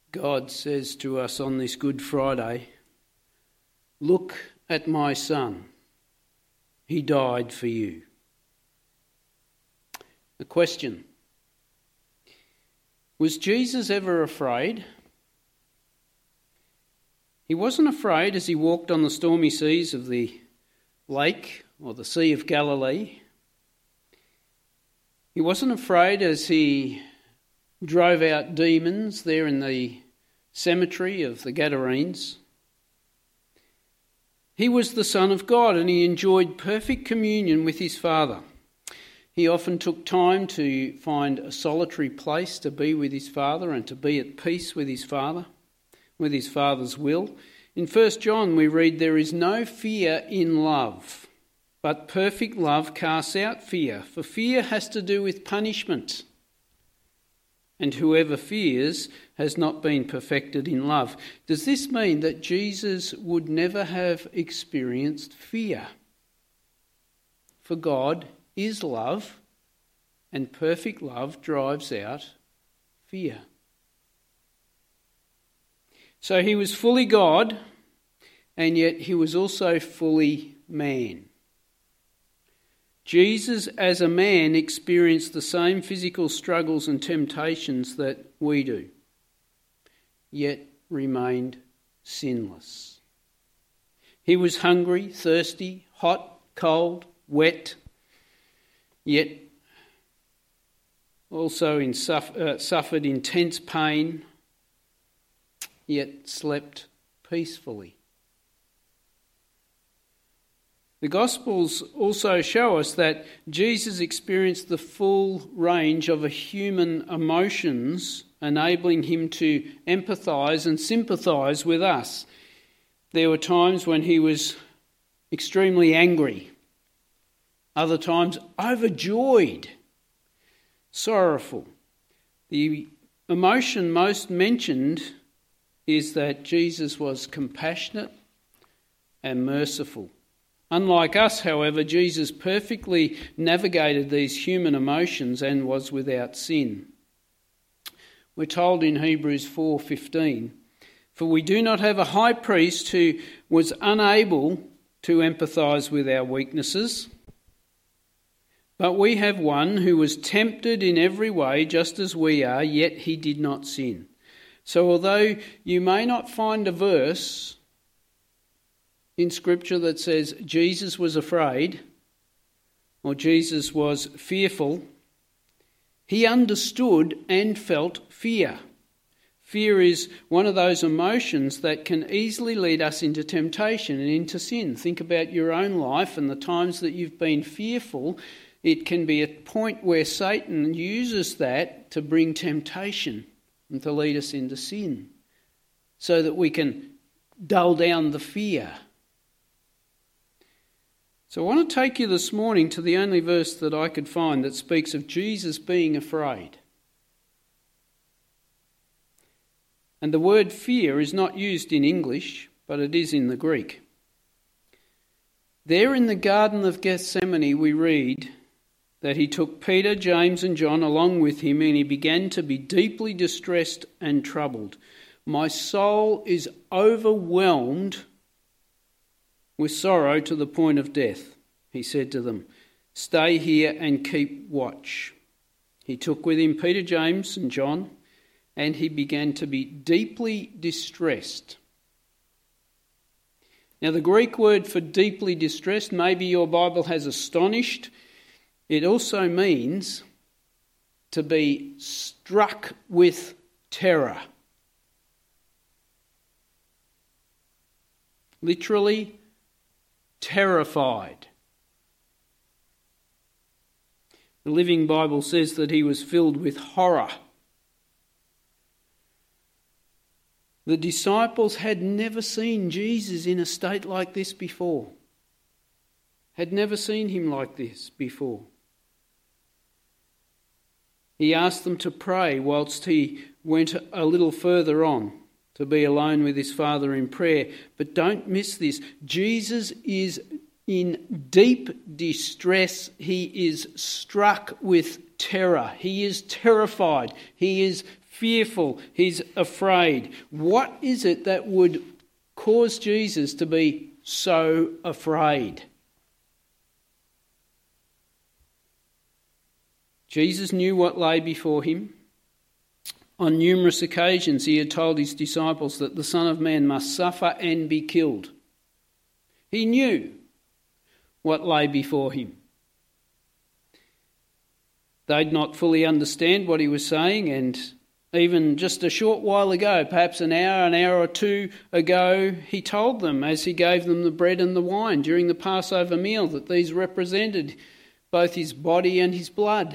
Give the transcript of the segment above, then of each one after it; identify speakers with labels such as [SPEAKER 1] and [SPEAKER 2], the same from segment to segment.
[SPEAKER 1] God says to us on this Good Friday, "Look at my son. He died for you." The question: was Jesus ever afraid? He wasn't afraid as he walked on the stormy seas of the lake or the Sea of Galilee. He wasn't afraid as he drove out demons there in the cemetery of the Gadarenes. He was the Son of God and he enjoyed perfect communion with his Father. He often took time to find a solitary place to be with his Father and to be at peace with his Father, with his Father's will. In 1 John we read, "There is no fear in love, but perfect love casts out fear, for fear has to do with punishment. And whoever fears has not been perfected in love." Does this mean that Jesus would never have experienced fear? For God is love, and perfect love drives out fear. So he was fully God, and yet he was also fully man. Jesus, as a man, experienced the same physical struggles and temptations that we do, yet remained sinless. He was hungry, thirsty, hot, cold, wet, yet also suffered intense pain, yet slept peacefully. The Gospels also show us that Jesus experienced the full range of human emotions, enabling him to empathise and sympathise with us. There were times when he was extremely angry, other times overjoyed, sorrowful. The emotion most mentioned is that Jesus was compassionate and merciful. Unlike us, however, Jesus perfectly navigated these human emotions and was without sin. We're told in Hebrews 4:15, "For we do not have a high priest who was unable to empathise with our weaknesses, but we have one who was tempted in every way just as we are, yet he did not sin." So although you may not find a verse in Scripture that says Jesus was afraid or Jesus was fearful, he understood and felt fear. Fear is one of those emotions that can easily lead us into temptation and into sin. Think about your own life and the times that you've been fearful. It can be a point where Satan uses that to bring temptation and to lead us into sin so that we can dull down the fear. So I want to take you this morning to the only verse that I could find that speaks of Jesus being afraid. And the word fear is not used in English, but it is in the Greek. There in the Garden of Gethsemane we read that he took Peter, James and John along with him, and he began to be deeply distressed and troubled. "My soul is overwhelmed with sorrow to the point of death," he said to them. "Stay here and keep watch." He took with him Peter, James and John, and he began to be deeply distressed. Now the Greek word for deeply distressed, maybe your Bible has astonished. It also means to be struck with terror. Literally, terrified. The Living Bible says that he was filled with horror. The disciples had never seen Jesus in a state like this before. Had never seen him like this before. He asked them to pray whilst he went a little further on to be alone with his Father in prayer. But don't miss this. Jesus is in deep distress. He is struck with terror. He is terrified. He is fearful, he's afraid. What is it that would cause Jesus to be so afraid? Jesus knew what lay before him. On numerous occasions he had told his disciples that the Son of Man must suffer and be killed. He knew what lay before him. They'd not fully understand what he was saying, and even just a short while ago, perhaps an hour or two ago, he told them as he gave them the bread and the wine during the Passover meal that these represented both his body and his blood.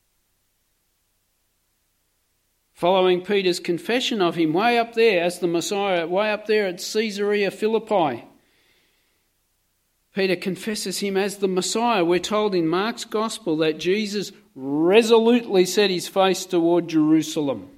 [SPEAKER 1] Following Peter's confession of him way up there as the Messiah, way up there at Caesarea Philippi, Peter confesses him as the Messiah. We're told in Mark's Gospel that Jesus resolutely set his face toward Jerusalem.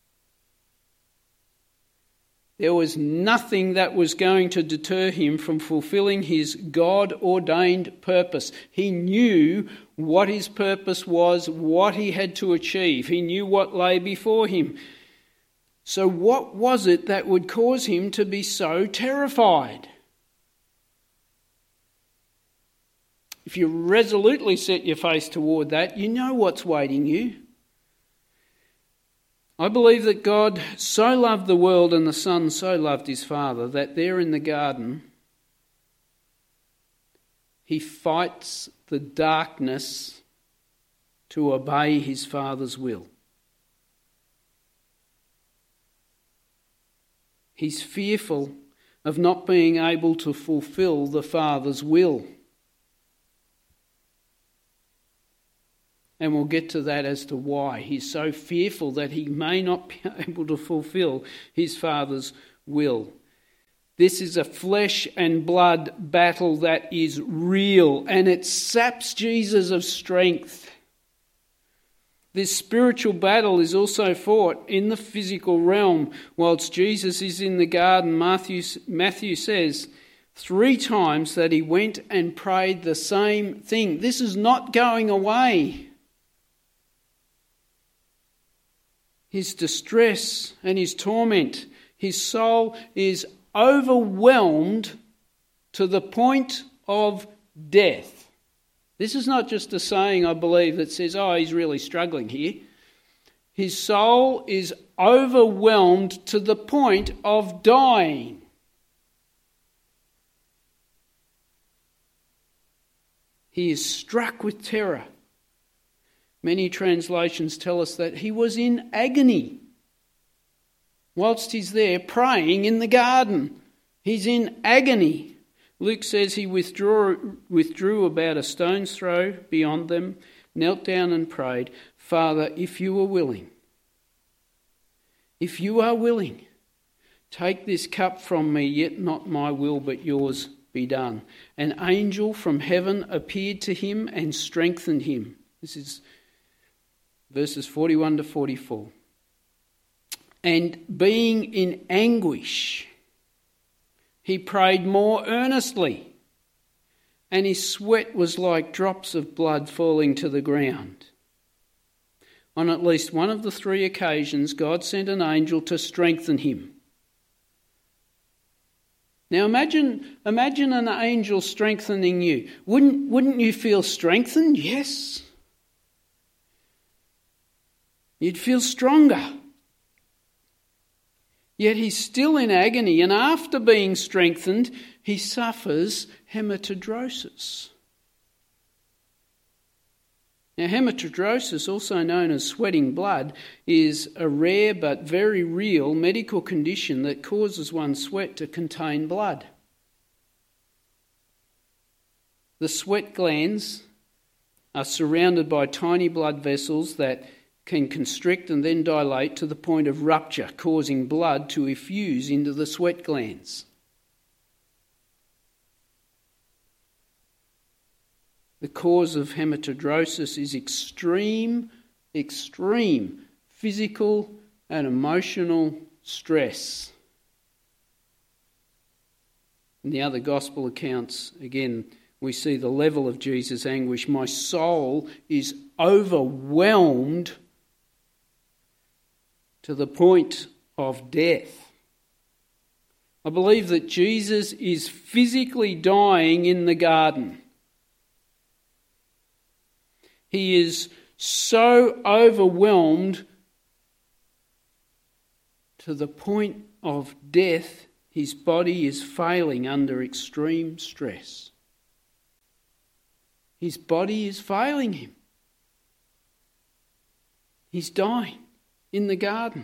[SPEAKER 1] There was nothing that was going to deter him from fulfilling his God-ordained purpose. He knew what his purpose was, what he had to achieve. He knew what lay before him. So what was it that would cause him to be so terrified? If you resolutely set your face toward that, you know what's waiting you. I believe that God so loved the world and the Son so loved his Father that there in the garden he fights the darkness to obey his Father's will. He's fearful of not being able to fulfill the Father's will. And we'll get to that as to why. He's so fearful that he may not be able to fulfill his Father's will. This is a flesh and blood battle that is real, and it saps Jesus of strength. This spiritual battle is also fought in the physical realm. Whilst Jesus is in the garden, Matthew says 3 times that he went and prayed the same thing. This is not going away. His distress and his torment, his soul is overwhelmed to the point of death. This is not just a saying, I believe, that says, oh, he's really struggling here. His soul is overwhelmed to the point of dying. He is struck with terror. Many translations tell us that he was in agony. Whilst he's there praying in the garden, he's in agony. Luke says he withdrew about a stone's throw beyond them, knelt down and prayed, Father, if you are willing, take this cup from me, yet not my will but yours be done. An angel from heaven appeared to him and strengthened him. This is verses 41 to 44. And being in anguish, he prayed more earnestly, and his sweat was like drops of blood falling to the ground. On at least one of the 3 occasions, God sent an angel to strengthen him. Now imagine an angel strengthening you. Wouldn't you feel strengthened? Yes. You'd feel stronger. Yet he's still in agony, and after being strengthened, he suffers hematidrosis. Now, hematidrosis, also known as sweating blood, is a rare but very real medical condition that causes one's sweat to contain blood. The sweat glands are surrounded by tiny blood vessels that can constrict and then dilate to the point of rupture, causing blood to effuse into the sweat glands. The cause of hematidrosis is extreme physical and emotional stress. In the other gospel accounts, again, we see the level of Jesus' anguish. My soul is overwhelmed to the point of death. I believe that Jesus is physically dying in the garden. He is so overwhelmed to the point of death, his body is failing under extreme stress. His body is failing him. He's dying in the garden.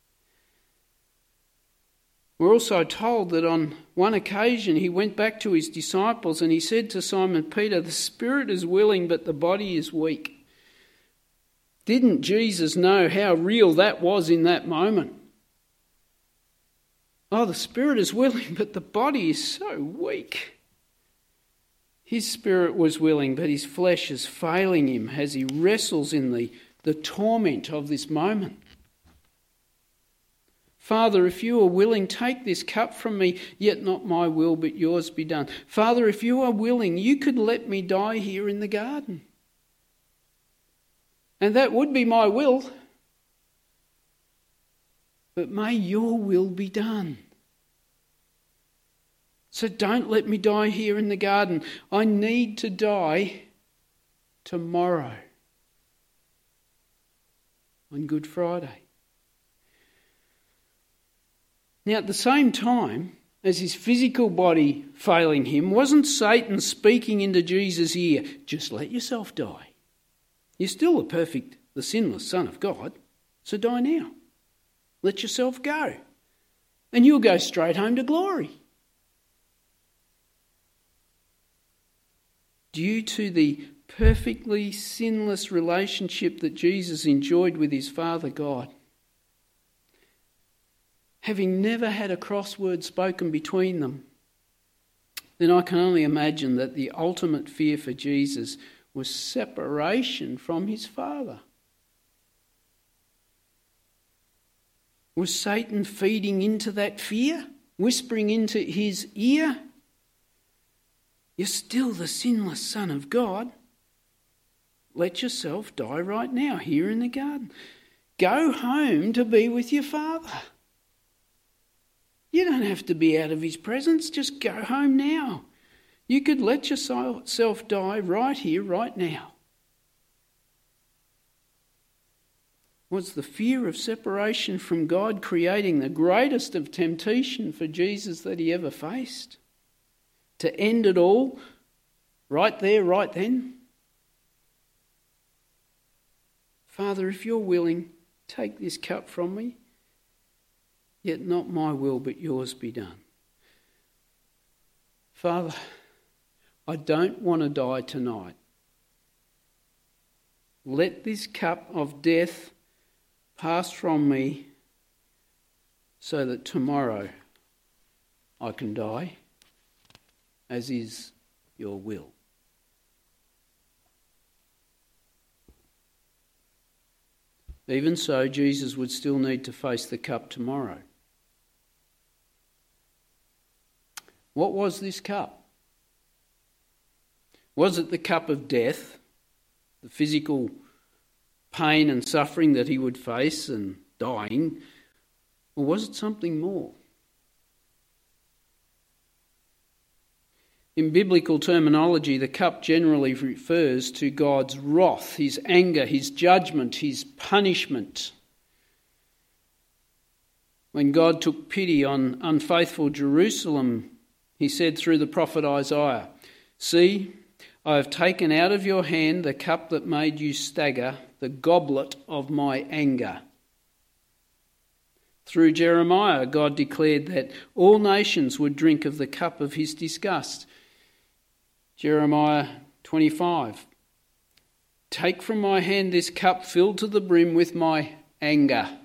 [SPEAKER 1] We're also told that on one occasion he went back to his disciples and he said to Simon Peter, "The spirit is willing, but the body is weak." Didn't Jesus know how real that was in that moment? Oh, the spirit is willing, but the body is so weak. His spirit was willing, but his flesh is failing him as he wrestles in the torment of this moment. "Father, if you are willing, take this cup from me, yet not my will, but yours be done." Father, if you are willing, you could let me die here in the garden. And that would be my will. But may your will be done. So don't let me die here in the garden. I need to die tomorrow, on Good Friday. Now, at the same time as his physical body failing him, wasn't Satan speaking into Jesus' ear, "Just let yourself die. You're still the sinless Son of God, so die now. Let yourself go, and you'll go straight home to glory." Due to the perfectly sinless relationship that Jesus enjoyed with his Father God, having never had a crossword spoken between them, then I can only imagine that the ultimate fear for Jesus was separation from his Father. Was Satan feeding into that fear, whispering into his ear, "You're still the sinless Son of God. Let yourself die right now here in the garden. Go home to be with your Father. You don't have to be out of his presence. Just go home now. You could let yourself die right here, right now." Was the fear of separation from God creating the greatest of temptation for Jesus that he ever faced? To end it all right there, right then? "Father, if you're willing, take this cup from me. Yet not my will, but yours be done." Father, I don't want to die tonight. Let this cup of death pass from me so that tomorrow I can die, as is your will. Even so, Jesus would still need to face the cup tomorrow. What was this cup? Was it the cup of death, the physical pain and suffering that he would face and dying, or was it something more? In biblical terminology, the cup generally refers to God's wrath, his anger, his judgment, his punishment. When God took pity on unfaithful Jerusalem, he said through the prophet Isaiah, "See, I have taken out of your hand the cup that made you stagger, the goblet of my anger." Through Jeremiah, God declared that all nations would drink of the cup of his disgust. Jeremiah 25, "Take from my hand this cup filled to the brim with my anger."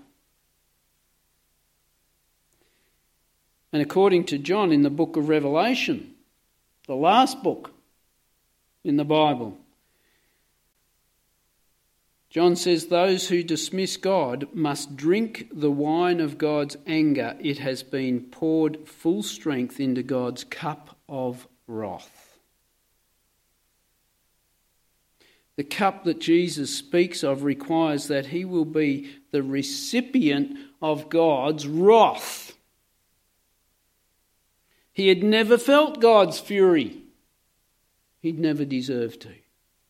[SPEAKER 1] And according to John in the book of Revelation, the last book in the Bible, John says those who dismiss God must drink the wine of God's anger. It has been poured full strength into God's cup of wrath. The cup that Jesus speaks of requires that he will be the recipient of God's wrath. He had never felt God's fury. He'd never deserved to.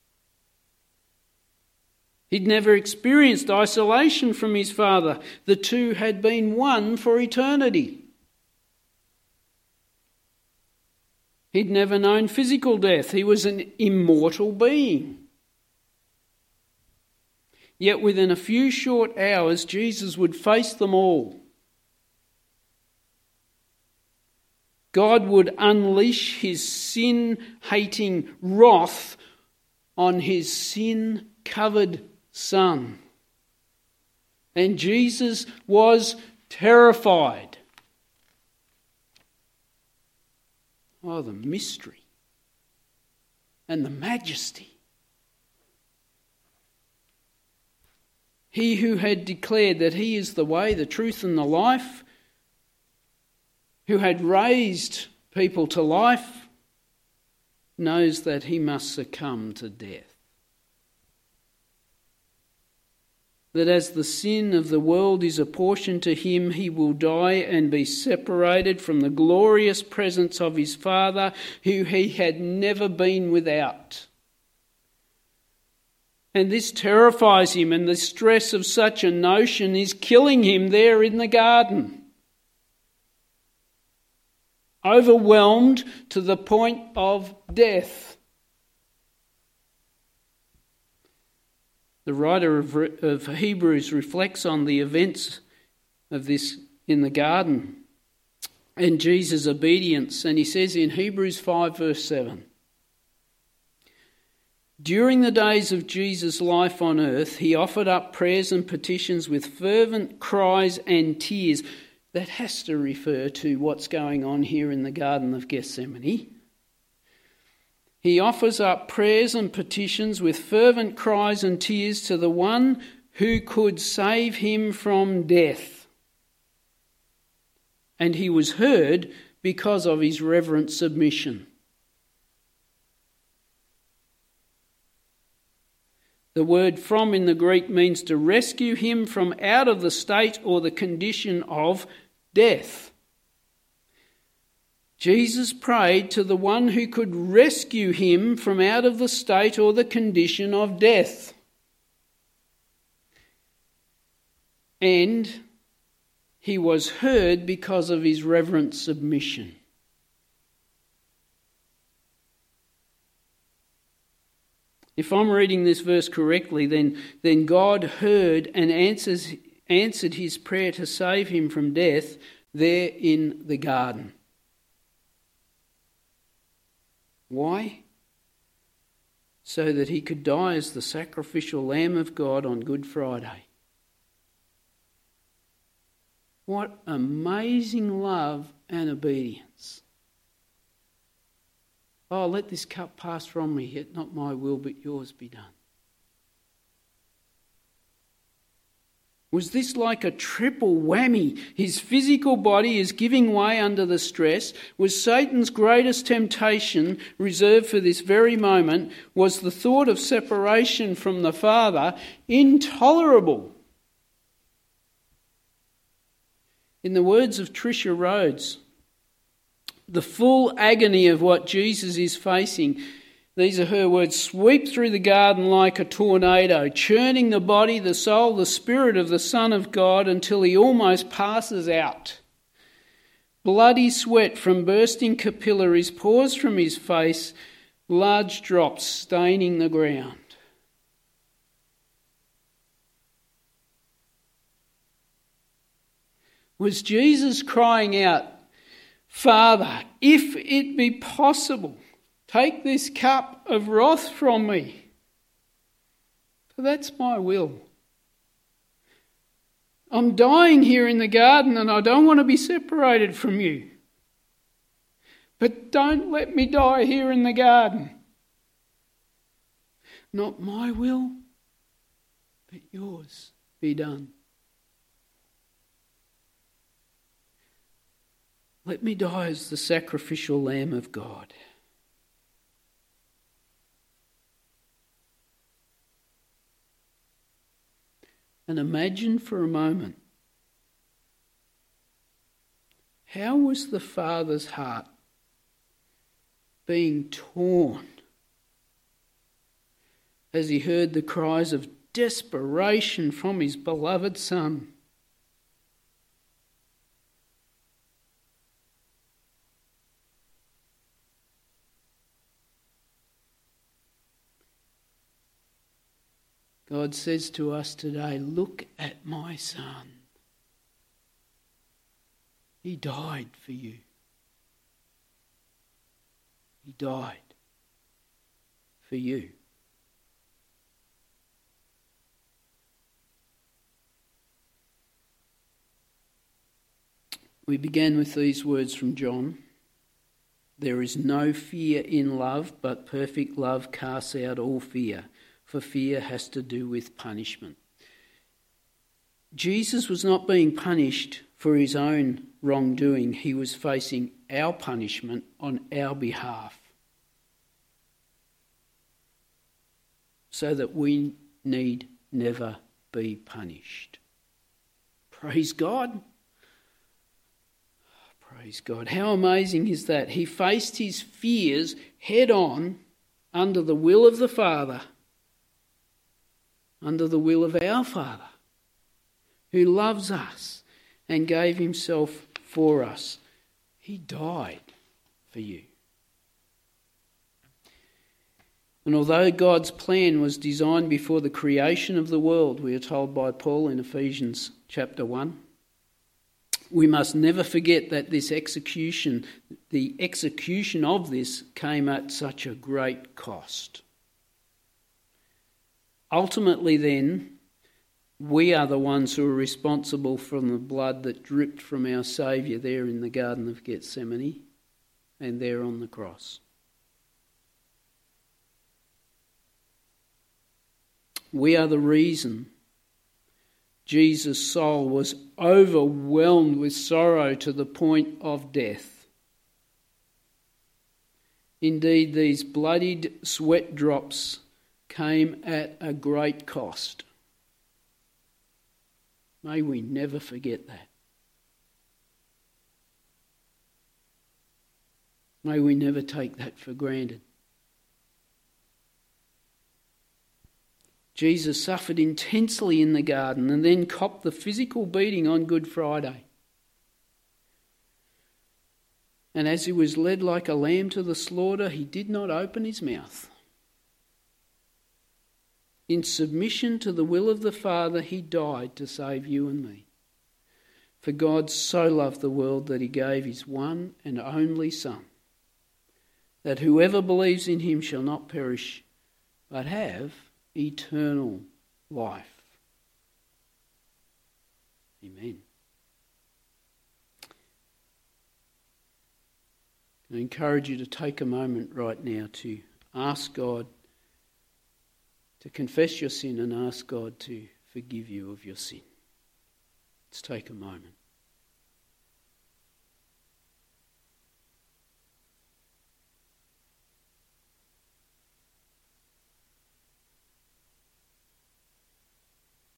[SPEAKER 1] He'd never experienced isolation from his Father. The two had been one for eternity. He'd never known physical death. He was an immortal being. Yet within a few short hours, Jesus would face them all. God would unleash his sin-hating wrath on his sin-covered Son. And Jesus was terrified. Oh, the mystery and the majesty. He who had declared that he is the way, the truth and the life, who had raised people to life, knows that he must succumb to death. That as the sin of the world is apportioned to him, he will die and be separated from the glorious presence of his Father, who he had never been without. And this terrifies him, and the stress of such a notion is killing him there in the garden. Overwhelmed to the point of death. The writer of Hebrews reflects on the events of this in the garden and Jesus' obedience. And he says in Hebrews 5 verse 7, during the days of Jesus' life on earth, he offered up prayers and petitions with fervent cries and tears. That has to refer to what's going on here in the Garden of Gethsemane. He offers up prayers and petitions with fervent cries and tears to the one who could save him from death. And he was heard because of his reverent submission. The word "from" in the Greek means to rescue him from out of the state or the condition of death. Jesus prayed to the one who could rescue him from out of the state or the condition of death. And he was heard because of his reverent submission. If I'm reading this verse correctly, then God heard and answered his prayer to save him from death there in the garden. Why? So that he could die as the sacrificial Lamb of God on Good Friday. What amazing love and obedience. Oh, let this cup pass from me, yet not my will but yours be done. Was this like a triple whammy? His physical body is giving way under the stress. Was Satan's greatest temptation reserved for this very moment? Was the thought of separation from the Father intolerable? In the words of Tricia Rhodes, the full agony of what Jesus is facing, these are her words, sweep through the garden like a tornado, churning the body, the soul, the spirit of the Son of God until he almost passes out. Bloody sweat from bursting capillaries pours from his face, large drops staining the ground. Was Jesus crying out, Father, if it be possible, take this cup of wrath from me, for that's my will. I'm dying here in the garden and I don't want to be separated from you. But don't let me die here in the garden. Not my will, but yours be done. Let me die as the sacrificial Lamb of God. And imagine for a moment, how was the Father's heart being torn as he heard the cries of desperation from his beloved Son? God says to us today, look at my Son. He died for you. He died for you. We began with these words from John. There is no fear in love, but perfect love casts out all fear, for fear has to do with punishment. Jesus was not being punished for his own wrongdoing. He was facing our punishment on our behalf, so that we need never be punished. Praise God. Praise God. How amazing is that? He faced his fears head on under the will of the Father, under the will of our Father, who loves us and gave himself for us. He died for you. And although God's plan was designed before the creation of the world, we are told by Paul in Ephesians chapter 1, we must never forget that the execution of this came at such a great cost. Ultimately then, we are the ones who are responsible for the blood that dripped from our Saviour there in the Garden of Gethsemane and there on the cross. We are the reason Jesus' soul was overwhelmed with sorrow to the point of death. Indeed, these bloodied sweat drops came at a great cost. May we never forget that. May we never take that for granted. Jesus suffered intensely in the garden and then copped the physical beating on Good Friday. And as he was led like a lamb to the slaughter, he did not open his mouth. In submission to the will of the Father, he died to save you and me. For God so loved the world that he gave his one and only Son, that whoever believes in him shall not perish, but have eternal life. Amen. I encourage you to take a moment right now to ask God, to confess your sin and ask God to forgive you of your sin. Let's take a moment.